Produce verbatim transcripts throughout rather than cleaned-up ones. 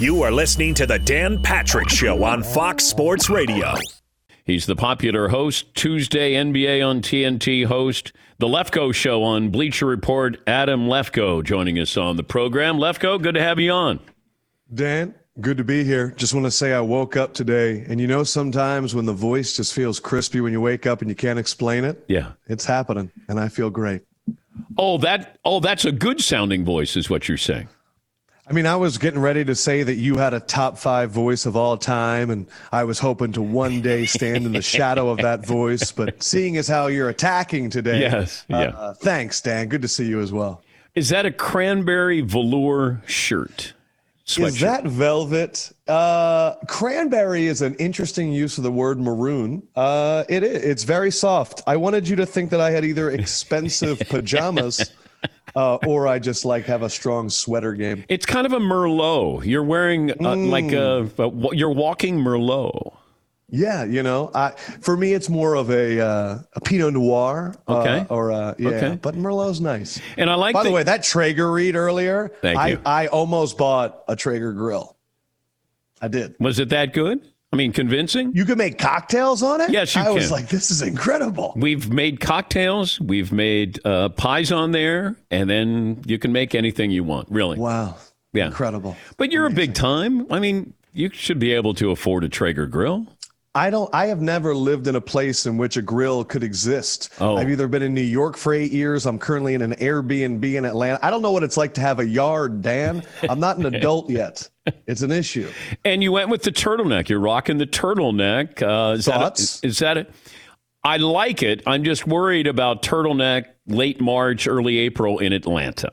You are listening to the Dan Patrick Show on Fox Sports Radio. He's the popular host, Tuesday N B A on T N T host, the Lefko Show on Bleacher Report. Adam Lefko joining us on the program. Lefko, good to have you on. Dan, good to be here. Just want to say I woke up today, and you know sometimes when the voice just feels crispy when you wake up and you can't explain it? Yeah. It's happening, and I feel great. Oh, that oh, that's a good sounding voice is what you're saying. I mean, I was getting ready to say that you had a top five voice of all time, and I was hoping to one day stand in the shadow of that voice. But seeing as how you're attacking today, yes, yeah. Uh, thanks, Dan. Good to see you as well. Is that a cranberry velour shirt? Sweatshirt? Is that velvet? Uh, cranberry is an interesting use of the word maroon. Uh, it is. It's very soft. I wanted you to think that I had either expensive pajamas uh, or I just like have a strong sweater game. It's kind of a Merlot. You're wearing uh, mm. like a, a, you're walking Merlot. Yeah, you know, I, for me, it's more of a uh, a Pinot Noir. Okay. Uh, or uh, yeah, okay. But Merlot's nice. And I like. By the, the way, that Traeger read earlier. Thank I, you. I almost bought a Traeger grill. I did. Was it that good? I mean, convincing? You can make cocktails on it? Yes, you I can. I was like, this is incredible. We've made cocktails. We've made uh, pies on there, and then you can make anything you want. Really? Wow. Yeah. Incredible. But you're Amazing. a big time. I mean, you should be able to afford a Traeger grill. I don't. I have never lived in a place in which a grill could exist. Oh. I've either been in New York for eight years. I'm currently in an Airbnb in Atlanta. I don't know what it's like to have a yard, Dan. I'm not an adult yet. It's an issue. And you went with the turtleneck. You're rocking the turtleneck. Uh, is Thoughts? That a, is that it? I like it. I'm just worried about turtleneck late March, early April in Atlanta.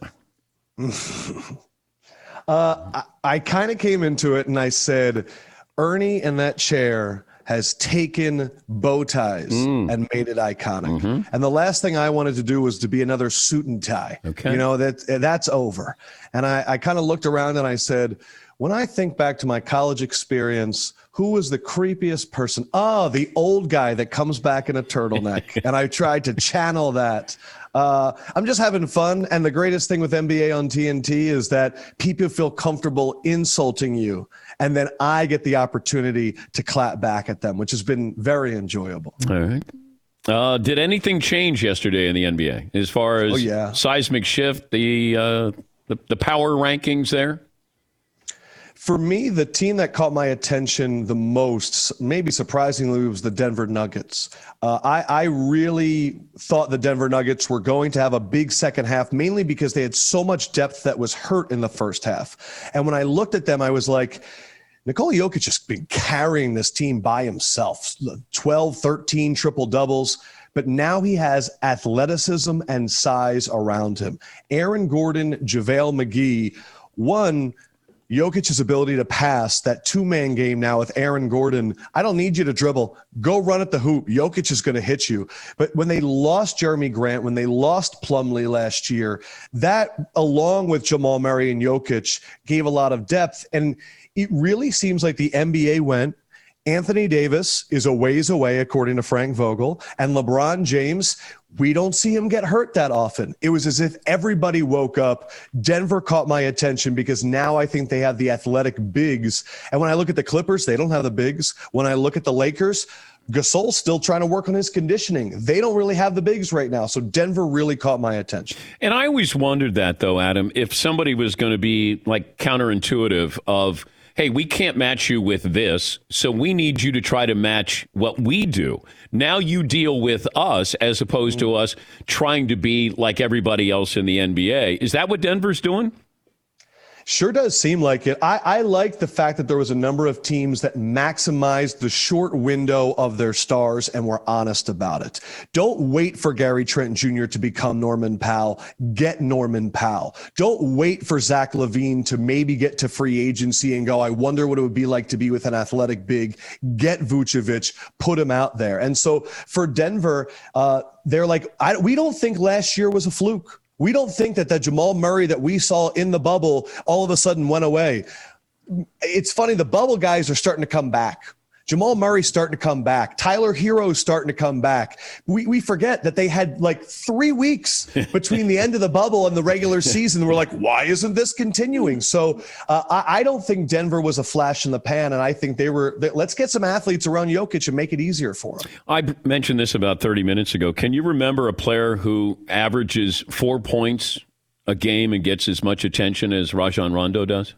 uh, I, I kind of came into it and I said, Ernie in that chair has taken bow ties mm. and made it iconic. Mm-hmm. And the last thing I wanted to do was to be another suit and tie. Okay. You know, that that's over. And I, I kind of looked around and I said, when I think back to my college experience, who was the creepiest person? Oh, the old guy that comes back in a turtleneck. And I tried to channel that. Uh, I'm just having fun. And the greatest thing with N B A on T N T is that people feel comfortable insulting you. And then I get the opportunity to clap back at them, which has been very enjoyable. All right. Uh, did anything change yesterday in the N B A as far as oh, yeah. seismic shift, the, uh, the the power rankings there? For me, the team that caught my attention the most, maybe surprisingly, was the Denver Nuggets. Uh, I, I really thought the Denver Nuggets were going to have a big second half, mainly because they had so much depth that was hurt in the first half. And when I looked at them, I was like, Nikola Jokic has been carrying this team by himself, twelve, thirteen triple doubles. But now he has athleticism and size around him. Aaron Gordon, JaVale McGee, one, Jokic's ability to pass, that two-man game now with Aaron Gordon. I don't need you to dribble. Go run at the hoop. Jokic is going to hit you. But when they lost Jeremy Grant, when they lost Plumlee last year, that, along with Jamal Murray and Jokic, gave a lot of depth. And it really seems like the N B A went, Anthony Davis is a ways away, according to Frank Vogel, and LeBron James, we don't see him get hurt that often. It was as if everybody woke up. Denver caught my attention because now I think they have the athletic bigs. And when I look at the Clippers, they don't have the bigs. When I look at the Lakers, Gasol's still trying to work on his conditioning. They don't really have the bigs right now. So Denver really caught my attention. And I always wondered that, though, Adam, if somebody was going to be like counterintuitive of, hey, we can't match you with this, so we need you to try to match what we do. Now you deal with us as opposed to us trying to be like everybody else in the N B A. Is that what Denver's doing? Sure does seem like it. I, I like the fact that there was a number of teams that maximized the short window of their stars and were honest about it. Don't wait for Gary Trent Junior to become Norman Powell. Get Norman Powell. Don't wait for Zach LaVine to maybe get to free agency and go, I wonder what it would be like to be with an athletic big. Get Vucevic, put him out there. And so for Denver, uh, they're like, I, we don't think last year was a fluke. We don't think that that Jamal Murray that we saw in the bubble all of a sudden went away. It's funny, the bubble guys are starting to come back. Jamal Murray's starting to come back. Tyler Hero's starting to come back. We we forget that they had like three weeks between the end of the bubble and the regular season. We're like, why isn't this continuing? So uh, I, I don't think Denver was a flash in the pan, and I think they were. They, let's get some athletes around Jokic and make it easier for him. I mentioned this about thirty minutes ago. Can you remember a player who averages four points a game and gets as much attention as Rajon Rondo does?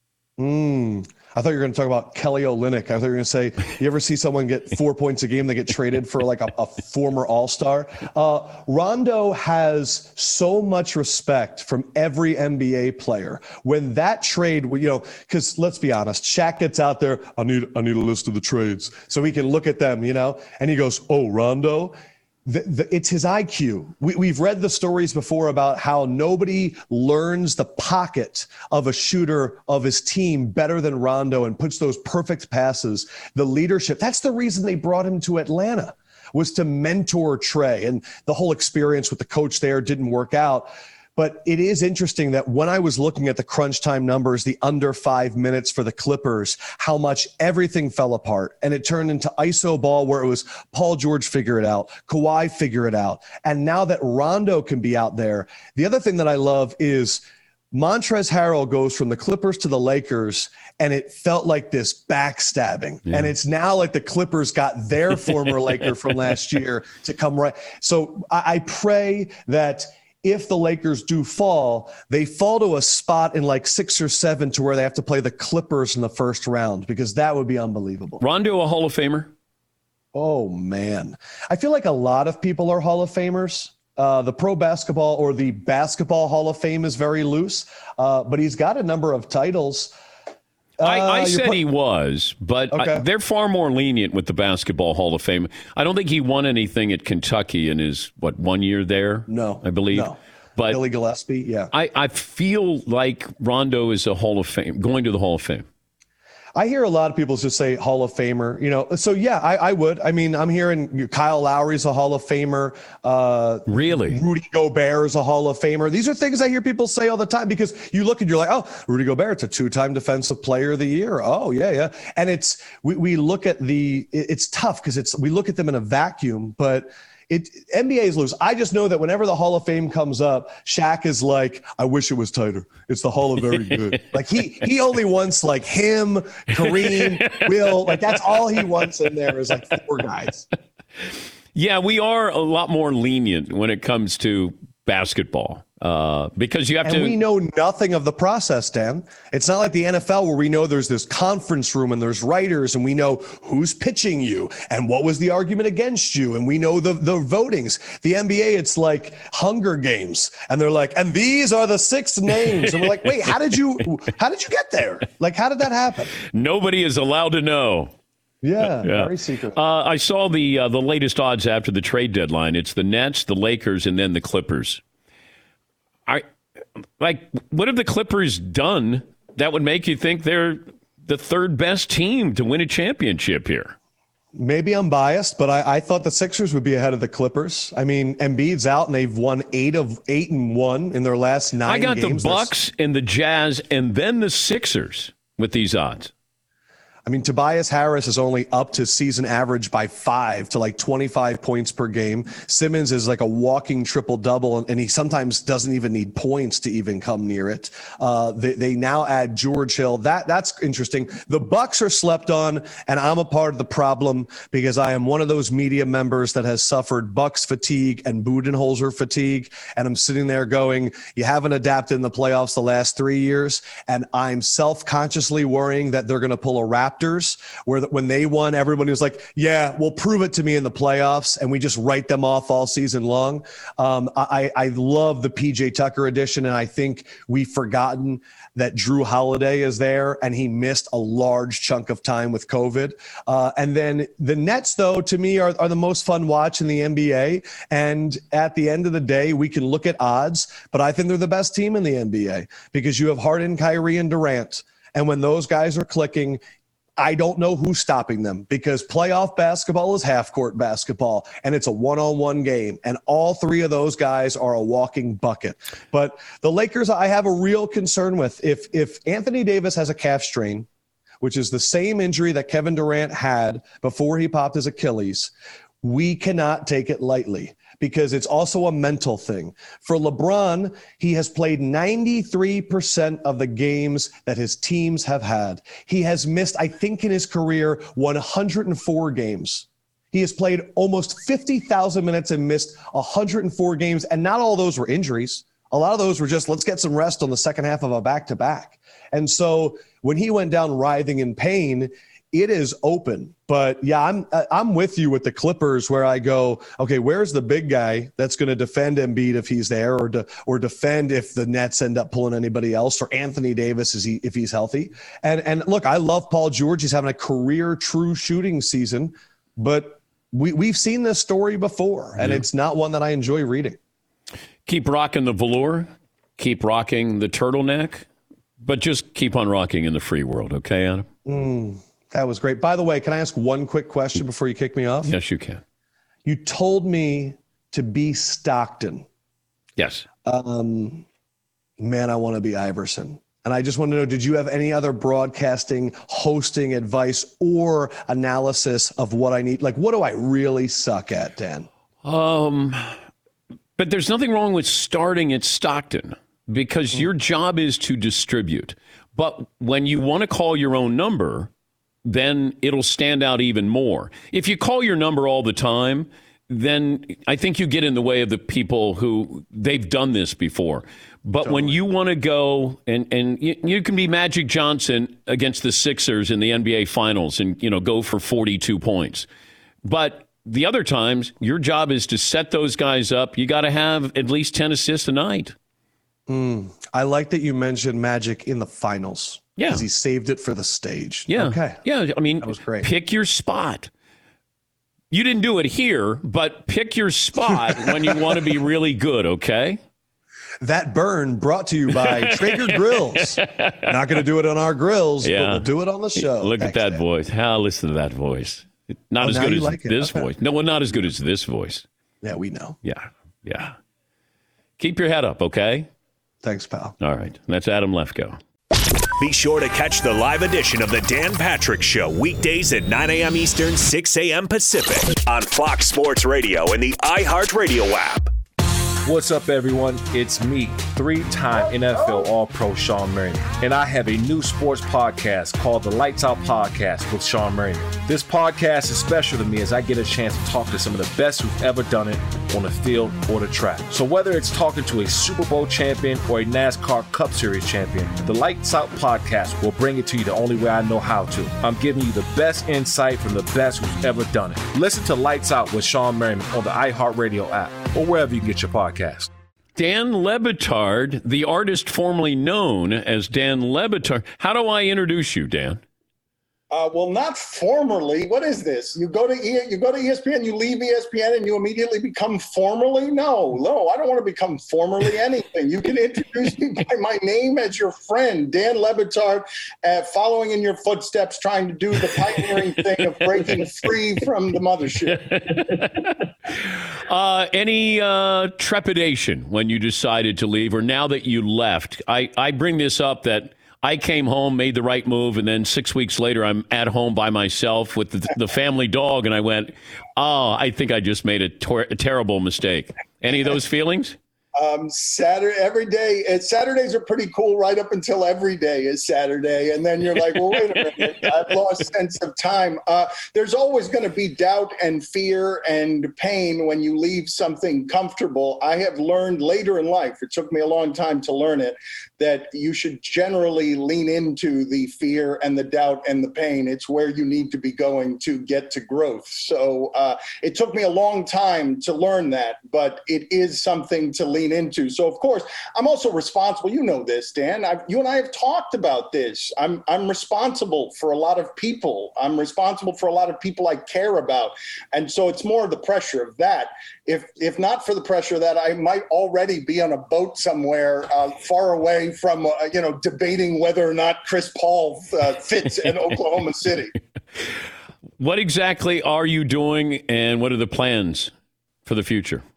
Mm, I thought you were going to talk about Kelly Olynyk. I thought you were going to say, you ever see someone get four points a game, they get traded for like a, a former all-star? Uh, Rondo has so much respect from every N B A player. When that trade, you know, because let's be honest, Shaq gets out there, I need, I need a list of the trades so he can look at them, you know, and he goes, oh, Rondo? The, the, it's his I Q. We, we've read the stories before about how nobody learns the pocket of a shooter of his team better than Rondo and puts those perfect passes. The leadership, that's the reason they brought him to Atlanta, was to mentor Trey. And the whole experience with the coach there didn't work out. But it is interesting that when I was looking at the crunch time numbers, the under five minutes for the Clippers, how much everything fell apart. And it turned into I S O ball where it was Paul George figure it out, Kawhi figure it out. And now that Rondo can be out there, the other thing that I love is Montrezl Harrell goes from the Clippers to the Lakers, and it felt like this backstabbing. Yeah. And it's now like the Clippers got their former Laker from last year to come right. So I, I pray that if the Lakers do fall, they fall to a spot in like six or seven to where they have to play the Clippers in the first round, because that would be unbelievable. Rondo, a Hall of Famer? Oh, man. I feel like a lot of people are Hall of Famers. Uh, the pro basketball or the basketball Hall of Fame is very loose, uh, but he's got a number of titles. Uh, I, I said he was, but okay. I, they're far more lenient with the Basketball Hall of Fame. I don't think he won anything at Kentucky in his, what, one year there? No. I believe. No. But Billy Gillispie, yeah. I, I feel like Rondo is a Hall of Fame, going to the Hall of Fame. I hear a lot of people just say Hall of Famer, you know, so yeah, I, I would. I mean, I'm hearing Kyle Lowry's a Hall of Famer. Uh, really? Rudy Gobert is a Hall of Famer. These are things I hear people say all the time, because you look and you're like, oh, Rudy Gobert's a two-time Defensive Player of the Year. Oh, yeah, yeah. And it's, we, we look at the, it's tough because it's, we look at them in a vacuum, but It N B A is loose. I just know that whenever the Hall of Fame comes up, Shaq is like, I wish it was tighter. It's the Hall of Very Good. Like he he only wants like him, Kareem, Will. Like that's all he wants in there is like four guys. Yeah, we are a lot more lenient when it comes to basketball. Uh, because you have and to. We know nothing of the process, Dan. It's not like the N F L where we know there's this conference room and there's writers and we know who's pitching you and what was the argument against you and we know the the votings. The N B A, it's like Hunger Games, and they're like, and these are the six names, and we're like, wait, how did you how did you get there? Like, how did that happen? Nobody is allowed to know. Yeah, yeah. Very secret. Uh, I saw the uh, the latest odds after the trade deadline. It's the Nets, the Lakers, and then the Clippers. I like, what have the Clippers done that would make you think they're the third best team to win a championship here? Maybe I'm biased, but I, I thought the Sixers would be ahead of the Clippers. I mean, Embiid's out and they've won eight of eight and one in their last nine. I got games. the Bucks and the Jazz and then the Sixers with these odds. I mean, Tobias Harris is only up to season average by five to like twenty-five points per game. Simmons is like a walking triple double, and he sometimes doesn't even need points to even come near it. Uh, they, they now add George Hill. That that's interesting. The Bucks are slept on, and I'm a part of the problem because I am one of those media members that has suffered Bucks fatigue and Budenholzer fatigue, and I'm sitting there going, you haven't adapted in the playoffs the last three years, and I'm self-consciously worrying that they're going to pull a Raptors. Where the, when they won, everybody was like, yeah, well, prove it to me in the playoffs. And we just write them off all season long. Um, I, I love the P J Tucker edition. And I think we've forgotten that Drew Holiday is there and he missed a large chunk of time with COVID. Uh, and then the Nets, though, to me are, are the most fun watch in the N B A. And at the end of the day, we can look at odds, but I think they're the best team in the N B A because you have Harden, Kyrie, and Durant. And when those guys are clicking, I don't know who's stopping them because playoff basketball is half-court basketball, and it's a one-on-one game, and all three of those guys are a walking bucket. But the Lakers, I have a real concern with. If if Anthony Davis has a calf strain, which is the same injury that Kevin Durant had before he popped his Achilles, we cannot take it lightly because it's also a mental thing. For LeBron, he has played ninety-three percent of the games that his teams have had. He has missed, I think in his career, one hundred four games. He has played almost fifty thousand minutes and missed one hundred four games, and not all those were injuries. A lot of those were just, let's get some rest on the second half of a back-to-back. And so when he went down writhing in pain, it is open. But yeah, I'm I'm with you with the Clippers where I go, okay, where's the big guy that's going to defend Embiid if he's there, or de, or defend if the Nets end up pulling anybody else, or Anthony Davis is he if he's healthy. And and look, I love Paul George. He's having a career true shooting season, but we we've seen this story before, and yeah. It's not one that I enjoy reading. Keep rocking the velour, keep rocking the turtleneck, but just keep on rocking in the free world, okay, Adam? Mm. That was great. By the way, can I ask one quick question before you kick me off? Yes, you can. You told me to be Stockton. Yes. Um, man, I want to be Iverson. And I just want to know, did you have any other broadcasting, hosting advice or analysis of what I need? Like, what do I really suck at, Dan? Um, but there's nothing wrong with starting at Stockton because mm. your job is to distribute. But when you want to call your own number, then it'll stand out even more. If you call your number all the time, then I think you get in the way of the people who they've done this before. But totally. When you want to go and, and you, you can be Magic Johnson against the Sixers in the N B A Finals and, you know, go for forty-two points. But the other times, your job is to set those guys up. You got to have at least ten assists a night. Mm, I like that you mentioned Magic in the finals. Yeah. Because he saved it for the stage. Yeah. Okay. Yeah. I mean, that was great. Pick your spot. You didn't do it here, but pick your spot when you want to be really good, okay? That burn brought to you by Traeger Grills. Not going to do it on our grills, yeah. but we'll do it on the show. Look Thanks, at that Dan. voice. How listen to that voice. Not oh, as good as like this okay. voice. No, well, not as good as this voice. Yeah, we know. Yeah. Yeah. Keep your head up, okay? Thanks, pal. All right. That's Adam Lefkoe. Be sure to catch the live edition of the Dan Patrick Show weekdays at nine a.m. Eastern, six a.m. Pacific on Fox Sports Radio and the iHeartRadio app. What's up, everyone? It's me, three-time N F L All-Pro Sean Merriman, and I have a new sports podcast called the Lights Out Podcast with Sean Merriman. This podcast is special to me as I get a chance to talk to some of the best who've ever done it on the field or the track. So whether it's talking to a Super Bowl champion or a NASCAR Cup Series champion, the Lights Out Podcast will bring it to you the only way I know how to. I'm giving you the best insight from the best who've ever done it. Listen to Lights Out with Sean Merriman on the iHeartRadio app or wherever you get your podcast. Dan Le Batard, the artist formerly known as Dan Le Batard. How do I introduce you, Dan? Uh, well, not formerly. What is this? You go to e- you go to E S P N, you leave E S P N, and you immediately become formerly? No, no, I don't want to become formerly anything. You can introduce me by my name as your friend, Dan Le Batard, uh, following in your footsteps, trying to do the pioneering thing of breaking free from the mothership. uh, any uh, trepidation when you decided to leave, or now that you left? I, I bring this up that I came home, made the right move, and then six weeks later, I'm at home by myself with the, the family dog, and I went, oh, I think I just made a, tor- a terrible mistake. Any of those feelings? Um, Saturday, every day, uh, Saturdays are pretty cool right up until every day is Saturday. And then you're like, well, wait a minute, I've lost sense of time. Uh, there's always going to be doubt and fear and pain when you leave something comfortable. I have learned later in life, it took me a long time to learn it, that you should generally lean into the fear and the doubt and the pain. It's where you need to be going to get to growth. So uh, it took me a long time to learn that, but it is something to lean into. So, of course, I'm also responsible. You know this, Dan. I've, you and I have talked about this. I'm I'm responsible for a lot of people. I'm responsible for a lot of people I care about. And so it's more of the pressure of that. If if not for the pressure of that, I might already be on a boat somewhere uh, far away from, uh, you know, debating whether or not Chris Paul uh, fits in Oklahoma City. What exactly are you doing, and what are the plans for the future?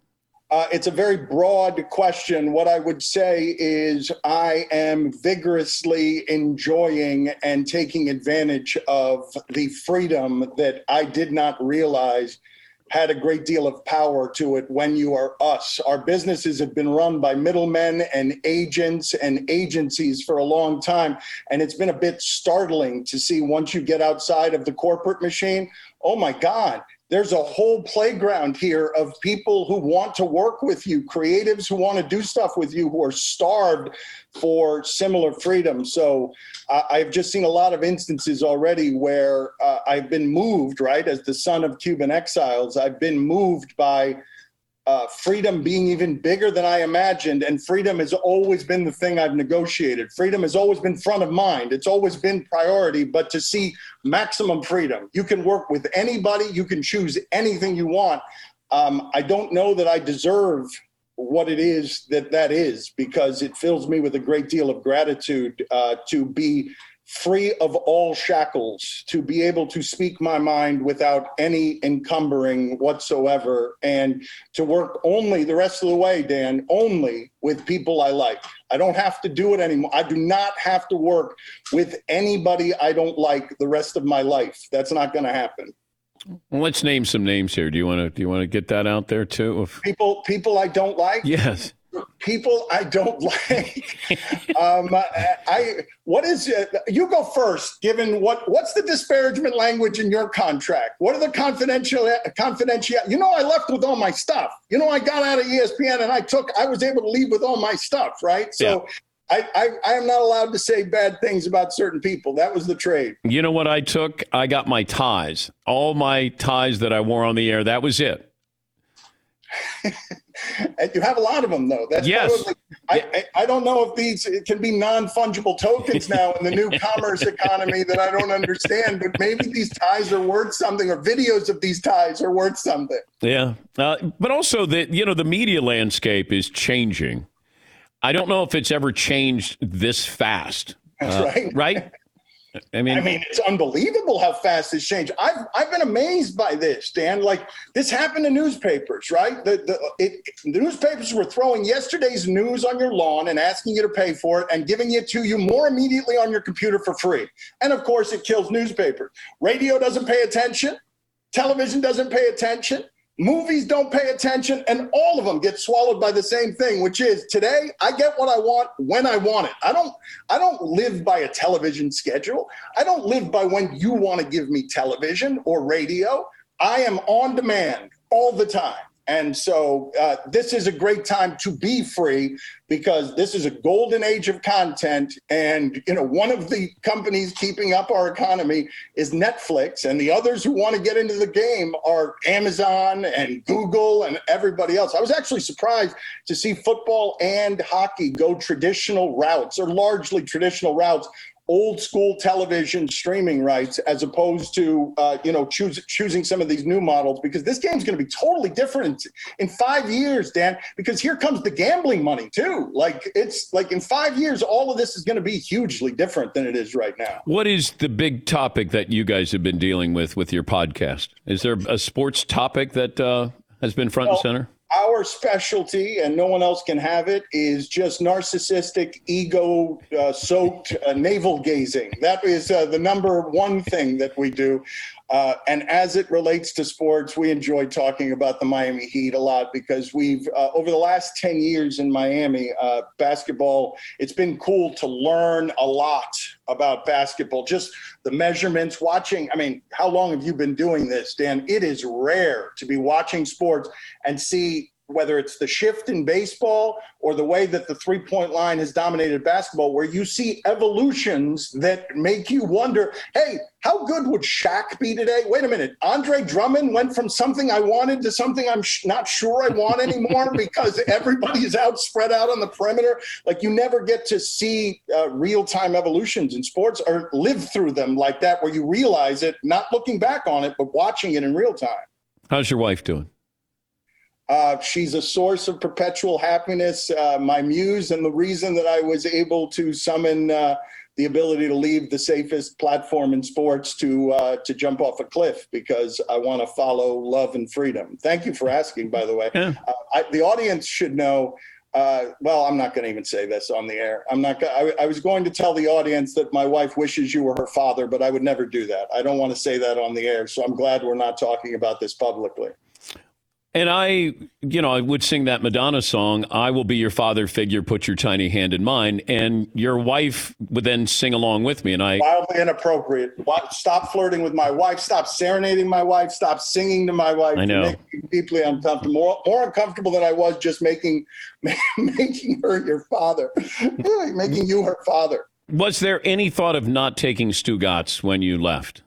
Uh, it's a very broad question. What I would say is I am vigorously enjoying and taking advantage of the freedom that I did not realize had a great deal of power to it when you are us. Our businesses have been run by middlemen and agents and agencies for a long time. And it's been a bit startling to see once you get outside of the corporate machine, oh my God, there's a whole playground here of people who want to work with you, creatives who want to do stuff with you, who are starved for similar freedom. So uh, I've just seen a lot of instances already where uh, I've been moved, right, as the son of Cuban exiles, I've been moved by uh, freedom being even bigger than I imagined. And freedom has always been the thing I've negotiated. Freedom has always been front of mind. It's always been priority. But to see maximum freedom, you can work with anybody, you can choose anything you want. Um, I don't know that I deserve what it is that that is, because it fills me with a great deal of gratitude uh, to be free of all shackles, to be able to speak my mind without any encumbering whatsoever, and to work only the rest of the way, Dan, only with people I like. I don't have to do it anymore. I do not have to work with anybody I don't like the rest of my life. That's not going to happen. Well, let's name some names here. Do you want to do you want to get that out there too? If... People people I don't like? Yes. People I don't like. um, I, I what is it? You go first. Given what what's the disparagement language in your contract? What are the confidential confidential? You know, I left with all my stuff. You know, I got out of E S P N and I took. I was able to leave with all my stuff. Right. So. Yeah. I, I, I am not allowed to say bad things about certain people. That was the trade. You know what I took? I got my ties. All my ties that I wore on the air. That was it. And you have a lot of them, though. That's yes. Probably, I, I, I don't know if these it can be non-fungible tokens now in the new commerce economy that I don't understand, but maybe these ties are worth something, or videos of these ties are worth something. Yeah. Uh, but also, the you know, the media landscape is changing. I don't know if it's ever changed this fast. That's uh, right. Right? I mean, I mean, it's unbelievable how fast it's changed. I've I've been amazed by this, Dan. Like, this happened to newspapers, right? The the, it, the newspapers were throwing yesterday's news on your lawn and asking you to pay for it and giving it to you more immediately on your computer for free. And of course, it kills newspapers. Radio doesn't pay attention. Television doesn't pay attention. Movies don't pay attention, and all of them get swallowed by the same thing, which is today I get what I want when I want it. I don't I don't live by a television schedule. I don't live by when you want to give me television or radio. I am on demand all the time. And so uh, this is a great time to be free, because this is a golden age of content. And, you know, one of the companies keeping up our economy is Netflix. And the others who want to get into the game are Amazon and Google and everybody else. I was actually surprised to see football and hockey go traditional routes, or largely traditional routes, old school television streaming rights, as opposed to, uh, you know, choose, choosing some of these new models, because this game's going to be totally different in five years, Dan, because here comes the gambling money too. Like, it's like in five years, all of this is going to be hugely different than it is right now. What is the big topic that you guys have been dealing with with your podcast? Is there a sports topic that uh, has been front well, and center? Our specialty, and no one else can have it, is just narcissistic, ego-soaked uh, uh, navel gazing. That is uh, the number one thing that we do. Uh, and as it relates to sports, we enjoy talking about the Miami Heat a lot, because we've, uh, over the last ten years in Miami, uh, basketball, it's been cool to learn a lot about basketball. Just the measurements, watching. I mean, how long have you been doing this, Dan? It is rare to be watching sports and see whether it's the shift in baseball or the way that the three-point line has dominated basketball, where you see evolutions that make you wonder, hey, how good would Shaq be today? Wait a minute. Andre Drummond went from something I wanted to something I'm sh- not sure I want anymore because everybody is out, spread out on the perimeter. Like, you never get to see uh, real-time evolutions in sports, or live through them like that, where you realize it, not looking back on it, but watching it in real time. How's your wife doing? Uh, she's a source of perpetual happiness, uh, my muse, and the reason that I was able to summon uh, the ability to leave the safest platform in sports to uh, to jump off a cliff because I want to follow love and freedom. Thank you for asking, by the way. Yeah. Uh, I, the audience should know. Uh, well, I'm not going to even say this on the air. I'm not. I, I was going to tell the audience that my wife wishes you were her father, but I would never do that. I don't want to say that on the air. So I'm glad we're not talking about this publicly. And I, you know, I would sing that Madonna song, I will be your father figure, put your tiny hand in mine. And your wife would then sing along with me. And I. Wildly inappropriate. Stop flirting with my wife. Stop serenading my wife. Stop singing to my wife. I know. You make me deeply uncomfortable. More, more uncomfortable than I was just making, making her your father. Making you her father. Was there any thought of not taking Stugotz when you left?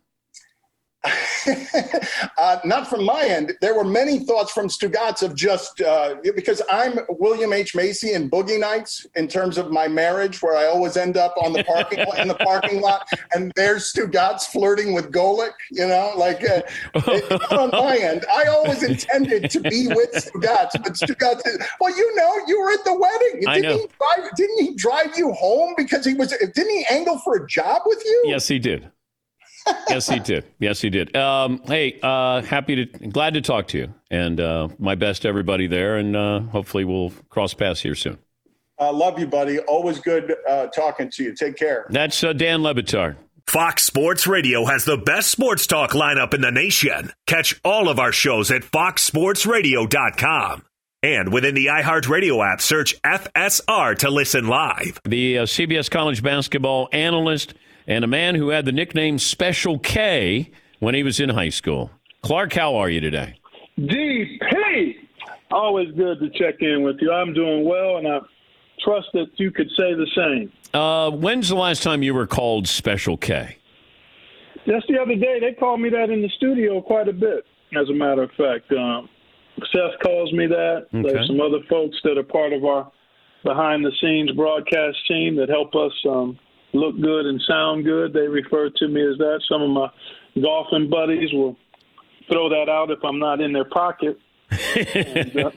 uh, not from my end. There were many thoughts from Stugotz of just uh, because I'm William H. Macy in Boogie Nights in terms of my marriage, where I always end up on the parking in the parking lot, and there's Stugotz flirting with Golic. You know, like uh, it, not on my end. I always intended to be with Stugotz, but Stugotz. Well, you know, you were at the wedding. Didn't I know. He drive, didn't he drive you home because he was? Didn't he angle for a job with you? Yes, he did. Yes, he did. Yes, he did. Um, hey, uh, happy to, glad to talk to you, and uh, my best to everybody there, and uh, hopefully we'll cross paths here soon. I uh, love you, buddy. Always good uh, talking to you. Take care. That's uh, Dan Le Batard. Fox Sports Radio has the best sports talk lineup in the nation. Catch all of our shows at fox sports radio dot com. And within the iHeartRadio app, search F S R to listen live. The uh, C B S college basketball analyst and a man who had the nickname Special K when he was in high school. Clark, how are you today? D P! Always good to check in with you. I'm doing well, and I trust that you could say the same. Uh, when's the last time you were called Special K? Just the other day. They called me that in the studio quite a bit, as a matter of fact. Um, Seth calls me that. Okay. There's some other folks that are part of our behind-the-scenes broadcast team that help us um, look good and sound good. They refer to me as that. Some of my golfing buddies will throw that out if I'm not in their pocket. and, uh,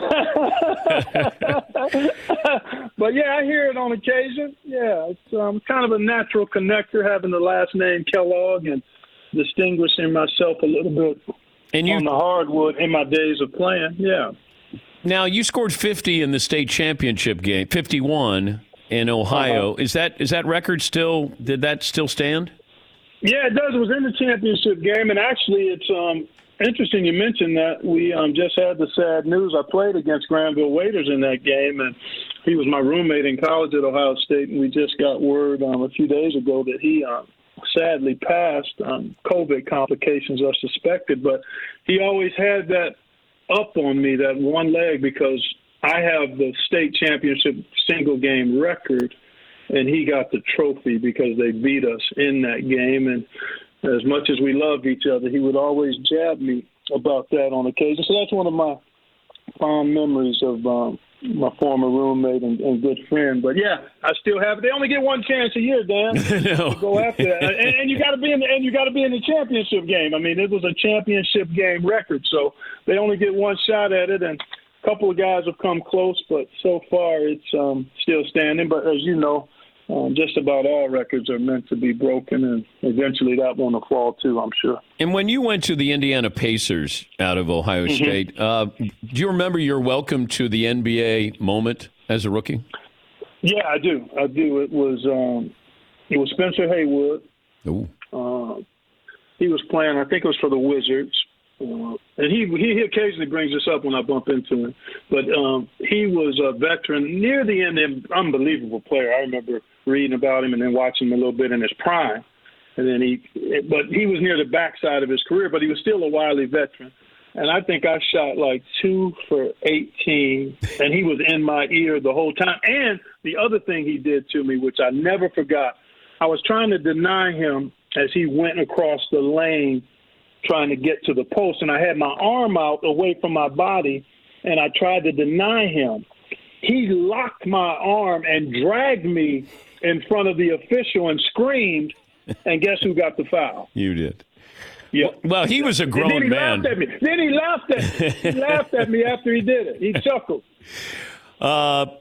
but, yeah, I hear it on occasion. Yeah, it's um, kind of a natural connector having the last name Kellogg and distinguishing myself a little bit and you, on the hardwood in my days of playing. Yeah. Now, you scored fifty in the state championship game, fifty-one in Ohio. Uh-huh. Is that is that record still, did that still stand? Yeah, it does. It was in the championship game, and actually it's um, interesting you mentioned that. We um, just had the sad news. I played against Granville Waiters in that game, and he was my roommate in college at Ohio State, and we just got word um, a few days ago that he um, sadly passed. Um, COVID complications are suspected, but he always had that up on me, that one leg, because I have the state championship single game record, and he got the trophy because they beat us in that game. And as much as we loved each other, he would always jab me about that on occasion. So that's one of my fond memories of um, my former roommate and, and good friend. But yeah, I still have it. They only get one chance a year, Dan, no. to go after that. And, and you got to be in the, and you got to be in the championship game. I mean, it was a championship game record, so they only get one shot at it. And a couple of guys have come close, but so far it's um, still standing. But as you know, Um, just about all records are meant to be broken, and eventually that one will fall too, I'm sure. And when you went to the Indiana Pacers out of Ohio mm-hmm. State, uh, do you remember your welcome to the N B A moment as a rookie? Yeah, I do. I do. It was um, it was Spencer Haywood. Ooh. Uh, he was playing, I think it was for the Wizards. Uh, and he he occasionally brings this up when I bump into him. But um, he was a veteran near the end, an unbelievable player. I remember reading about him and then watching him a little bit in his prime. And then he, but he was near the backside of his career, but he was still a wily veteran. And I think I shot like two for eighteen, and he was in my ear the whole time. And the other thing he did to me, which I never forgot, I was trying to deny him as he went across the lane trying to get to the post, and I had my arm out away from my body, and I tried to deny him. He locked my arm and dragged me in front of the official and screamed, and guess who got the foul? You did. Yeah. Well, he was a grown then he man. Laughed at me. Then he laughed at me. He laughed at me after he did it. He chuckled. Uh,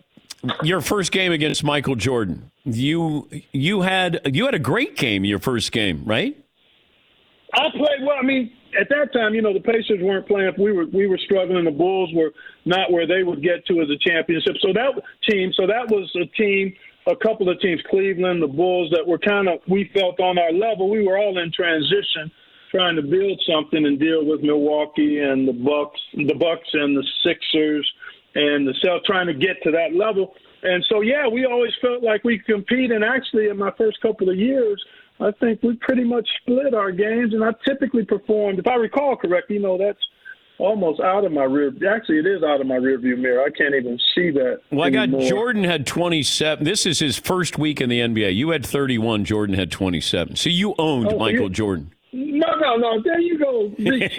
your first game against Michael Jordan. You you had you had a great game your first game, right? I played well. I mean, at that time, you know, the Pacers weren't playing. We were we were struggling. The Bulls were not where they would get to as a championship. So that team, so that was a team, a couple of teams, Cleveland, the Bulls, that were kind of, we felt on our level. We were all in transition, trying to build something and deal with Milwaukee and the Bucks, the Bucks and the Sixers and the Celtics, trying to get to that level. And so, yeah, we always felt like we could compete. And actually, in my first couple of years, I think we pretty much split our games. And I typically performed, if I recall correctly, you know, that's almost out of my rear. Actually, it is out of my rearview mirror. I can't even see that. Well, anymore. I got Jordan had twenty-seven. This is his first week in the N B A. You had thirty-one. Jordan had twenty-seven. So you owned oh, Michael you, Jordan. No, no, no. There you go, Reach.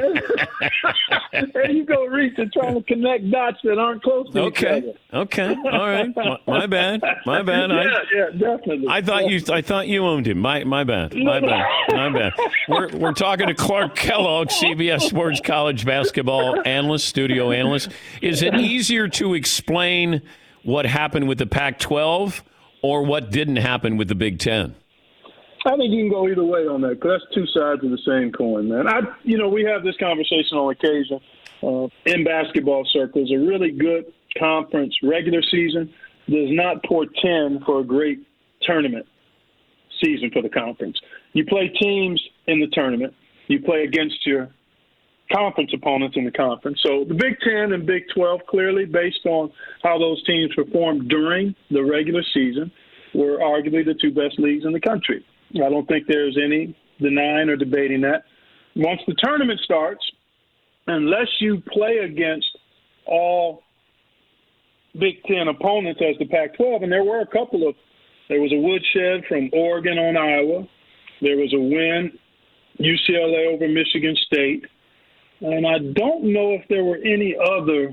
There you go, Reach, and trying to connect dots that aren't close to okay. each other. Okay. All right. My, my bad. My bad. Yeah, I, yeah, definitely. I thought you. I thought you owned him. My, my bad. My bad. My bad. We're we're talking to Clark Kellogg, C B S Sports college basketball analyst, studio analyst. Is it easier to explain what happened with the Pac twelve or what didn't happen with the Big Ten? I think you can go either way on that, because that's two sides of the same coin, man. I, you know, we have this conversation on occasion uh, in basketball circles. A really good conference regular season does not portend for a great tournament season for the conference. You play teams in the tournament. You play against your conference opponents in the conference. So the Big Ten and Big twelve, clearly based on how those teams performed during the regular season, were arguably the two best leagues in the country. I don't think there's any denying or debating that. Once the tournament starts, unless you play against all Big Ten opponents as the Pac twelve, and there were a couple of, there was a woodshed from Oregon on Iowa. There was a win, U C L A over Michigan State. And I don't know if there were any other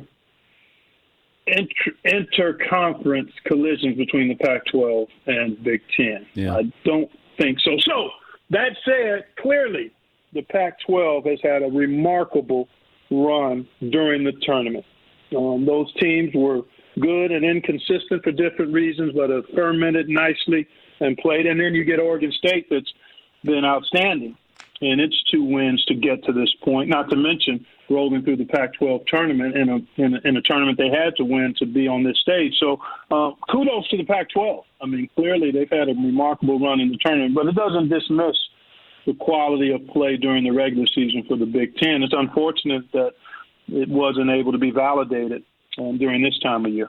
inter- inter-conference collisions between the Pac twelve and Big Ten. Yeah. I don't think so. So that said, clearly the Pac twelve has had a remarkable run during the tournament. Um, those teams were good and inconsistent for different reasons, but have fermented nicely and played. And then you get Oregon State that's been outstanding in its two wins to get to this point, not to mention rolling through the Pac twelve tournament in a, in a, in a tournament they had to win to be on this stage. So uh, kudos to the Pac twelve. I mean, clearly they've had a remarkable run in the tournament, but it doesn't dismiss the quality of play during the regular season for the Big Ten. It's unfortunate that it wasn't able to be validated um, during this time of year.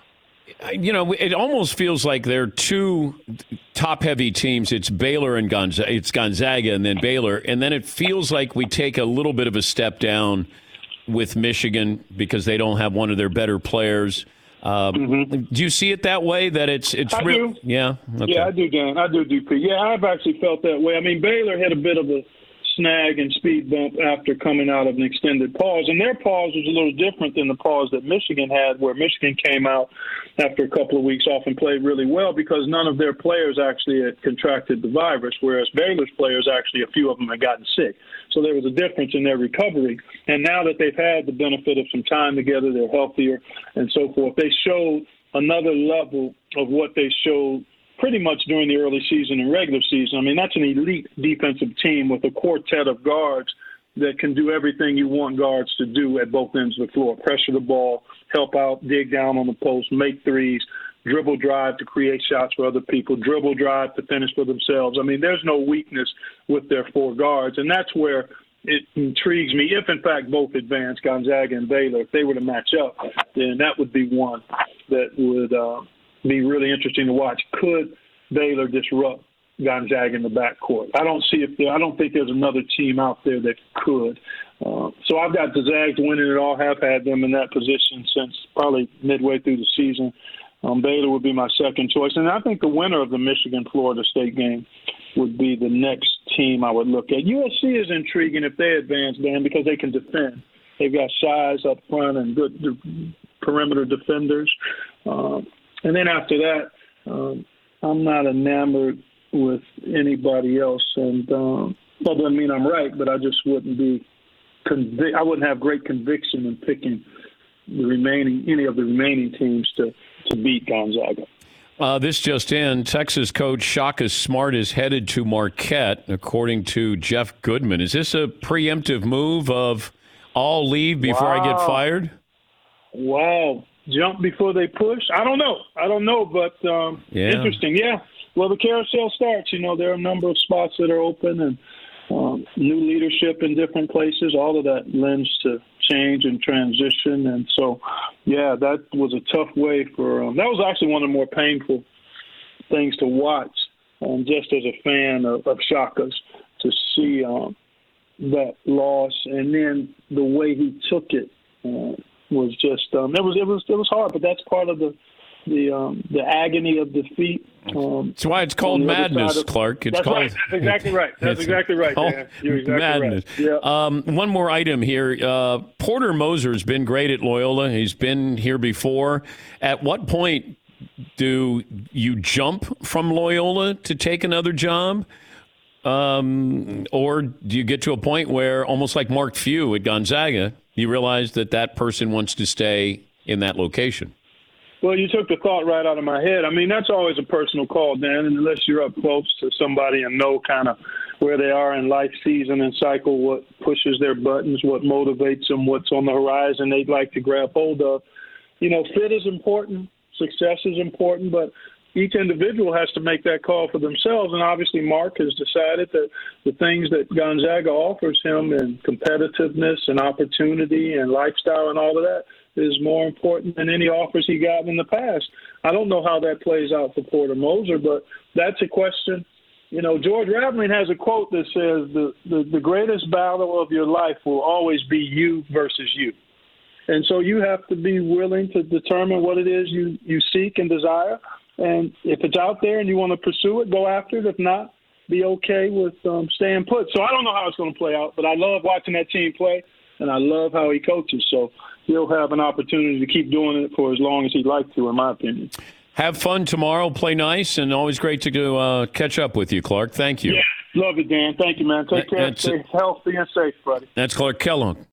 You know, it almost feels like they're two top-heavy teams. It's Baylor and Gonzaga. It's Gonzaga and then Baylor. And then it feels like we take a little bit of a step down with Michigan because they don't have one of their better players. Um, mm-hmm. Do you see it that way, that it's it's I real? do. Yeah? Okay. Yeah, I do, Dan. I do, D P. Yeah, I've actually felt that way. I mean, Baylor had a bit of a snag and speed bump after coming out of an extended pause. And their pause was a little different than the pause that Michigan had, where Michigan came out after a couple of weeks off and played really well because none of their players actually had contracted the virus, whereas Baylor's players, actually, a few of them had gotten sick. So there was a difference in their recovery. And now that they've had the benefit of some time together, they're healthier and so forth, they showed another level of what they showed pretty much during the early season and regular season. I mean, that's an elite defensive team with a quartet of guards that can do everything you want guards to do at both ends of the floor. Pressure the ball, help out, dig down on the post, make threes, dribble drive to create shots for other people, dribble drive to finish for themselves. I mean, there's no weakness with their four guards, and that's where it intrigues me. If, in fact, both advance, Gonzaga and Baylor, if they were to match up, then that would be one that would uh, – be really interesting to watch. Could Baylor disrupt Gonzaga in the backcourt? I don't see if there, I don't think there's another team out there that could. Uh, so I've got the Zags winning it all. Have had them in that position since probably midway through the season. Um, Baylor would be my second choice, and I think the winner of the Michigan-Florida State game would be the next team I would look at. U S C is intriguing if they advance, Dan, because they can defend. They've got size up front and good de- perimeter defenders. Um, And then after that, um, I'm not enamored with anybody else. And um, that doesn't mean I'm right, but I just wouldn't be convic- I wouldn't have great conviction in picking the remaining any of the remaining teams to, to beat Gonzaga. Uh, this just in, Texas coach Shaka Smart is headed to Marquette, according to Jeff Goodman. Is this a preemptive move of I'll leave before wow. I get fired? Wow. Jump before they push? I don't know. I don't know, but um, yeah. interesting. Yeah. Well, the carousel starts. You know, there are a number of spots that are open and um, new leadership in different places. All of that lends to change and transition. And so, yeah, that was a tough way for um, – that was actually one of the more painful things to watch, um, just as a fan of, of Shaka's, to see um, that loss. And then the way he took it uh, was just um, – it was it was it was hard, but that's part of the the um, the agony of defeat. Um, that's why it's called madness, of, Clark. It's that's called, right. That's exactly right. That's exactly right, Dan. You're exactly madness. right. Yeah. Um, one more item here. Uh, Porter Moser's been great at Loyola. He's been here before. At what point do you jump from Loyola to take another job? Um, or do you get to a point where, almost like Mark Few at Gonzaga, you realize that that person wants to stay in that location? Well, you took the thought right out of my head. I mean, that's always a personal call, Dan, and unless you're up close to somebody and know kind of where they are in life season and cycle, what pushes their buttons, what motivates them, what's on the horizon they'd like to grab hold of. You know, fit is important, success is important, but each individual has to make that call for themselves. And obviously Mark has decided that the things that Gonzaga offers him in competitiveness and opportunity and lifestyle and all of that is more important than any offers he got in the past. I don't know how that plays out for Porter Moser, but that's a question. You know, George Raveling has a quote that says the, the, the greatest battle of your life will always be you versus you. And so you have to be willing to determine what it is you, you seek and desire. And if it's out there and you want to pursue it, go after it. If not, be okay with um, staying put. So I don't know how it's going to play out, but I love watching that team play, and I love how he coaches. So he'll have an opportunity to keep doing it for as long as he'd like to, in my opinion. Have fun tomorrow. Play nice, and always great to uh, catch up with you, Clark. Thank you. Yeah, love it, Dan. Thank you, man. Take care. Stay healthy and safe, buddy. That's Clark Kellogg.